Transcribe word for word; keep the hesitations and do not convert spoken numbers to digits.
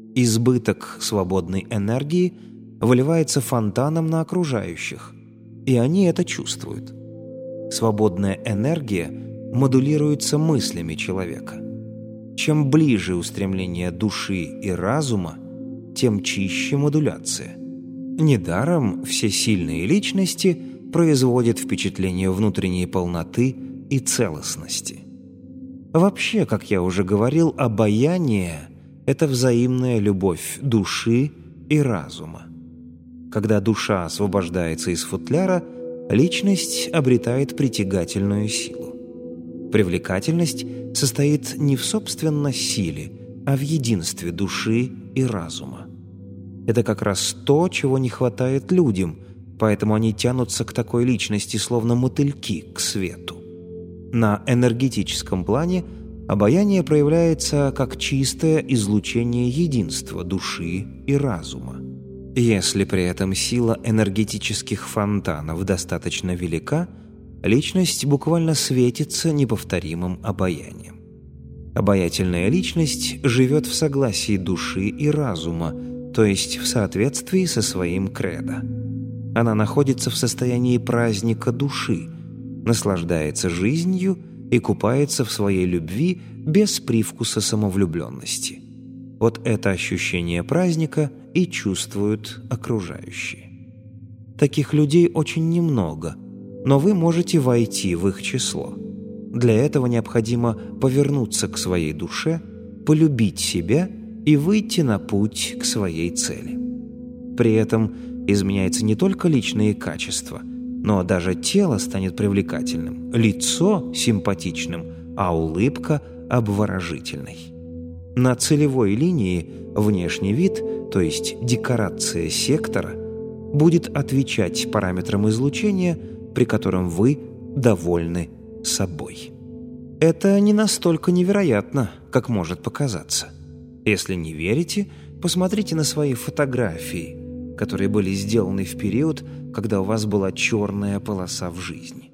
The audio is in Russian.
Избыток свободной энергии выливается фонтаном на окружающих, и они это чувствуют. Свободная энергия модулируется мыслями человека. Чем ближе устремление души и разума, тем чище модуляция. Недаром все сильные личности производят впечатление внутренней полноты и целостности. Вообще, как я уже говорил, обаяние – это взаимная любовь души и разума. Когда душа освобождается из футляра, личность обретает притягательную силу. Привлекательность состоит не в собственно силе, а в единстве души и разума. Это как раз то, чего не хватает людям, поэтому они тянутся к такой личности, словно мотыльки к свету. На энергетическом плане обаяние проявляется как чистое излучение единства души и разума. Если при этом сила энергетических фонтанов достаточно велика, личность буквально светится неповторимым обаянием. Обаятельная личность живет в согласии души и разума, то есть в соответствии со своим кредо. Она находится в состоянии праздника души, наслаждается жизнью и купается в своей любви без привкуса самовлюбленности. Вот это ощущение праздника и чувствуют окружающие. Таких людей очень немного, но вы можете войти в их число. Для этого необходимо повернуться к своей душе, полюбить себя и выйти на путь к своей цели. При этом изменяются не только личные качества, но даже тело станет привлекательным, лицо симпатичным, а улыбка обворожительной. На целевой линии внешний вид, то есть декорация сектора, будет отвечать параметрам излучения, при котором вы довольны собой. Это не настолько невероятно, как может показаться. Если не верите, посмотрите на свои фотографии, которые были сделаны в период, когда у вас была черная полоса в жизни.